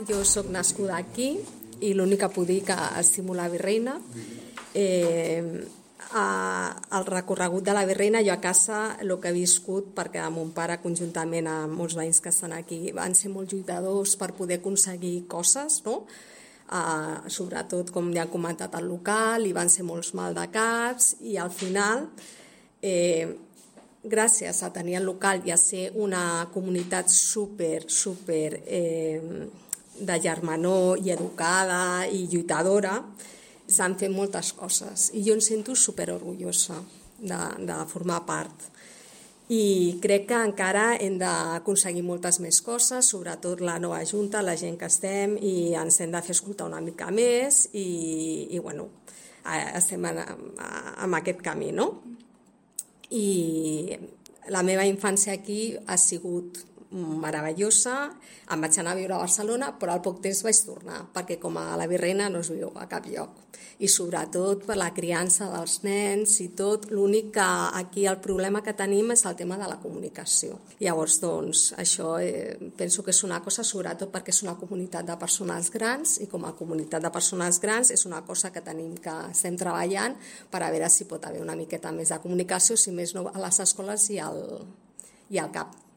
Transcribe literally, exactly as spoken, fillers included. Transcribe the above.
Jo sóc nascuda aquí i l'únic que puc dir que estimo la Virreina. Eh, a, el recorregut de la Virreina, jo a casa el que he viscut, perquè mon pare conjuntament amb molts veïns que estan aquí van ser molt lluitadors per poder aconseguir coses, no? Uh, sobretot, com ja han comentat, el local, i van ser molts maldecaps, i al final, eh, gràcies a tenir el local i a ser una comunitat super, super eh, de germanor i educada i lluitadora, s'han fet moltes coses i jo em sento super orgullosa de, de formar part. I crec que encara hem d'aconseguir moltes més coses, sobretot la nova junta, la gent que estem, i ens hem de fer escoltar una mica més i, i bueno, estem en, en aquest camí, no? I la meva infància aquí ha sigut meravellosa. Em vaig anar a viure a Barcelona, però al poc temps vaig tornar, perquè com a la Virreina no es viu a cap lloc. I sobretot per la criança dels nens i tot, l'únic que aquí el problema que tenim és el tema de la comunicació. Llavors, doncs, això eh, penso que és una cosa, sobretot perquè és una comunitat de persones grans, i com a comunitat de persones grans és una cosa que tenim que estem treballant per a veure si pot haver una miqueta més de comunicació, si més no a les escoles i al, i al C A P.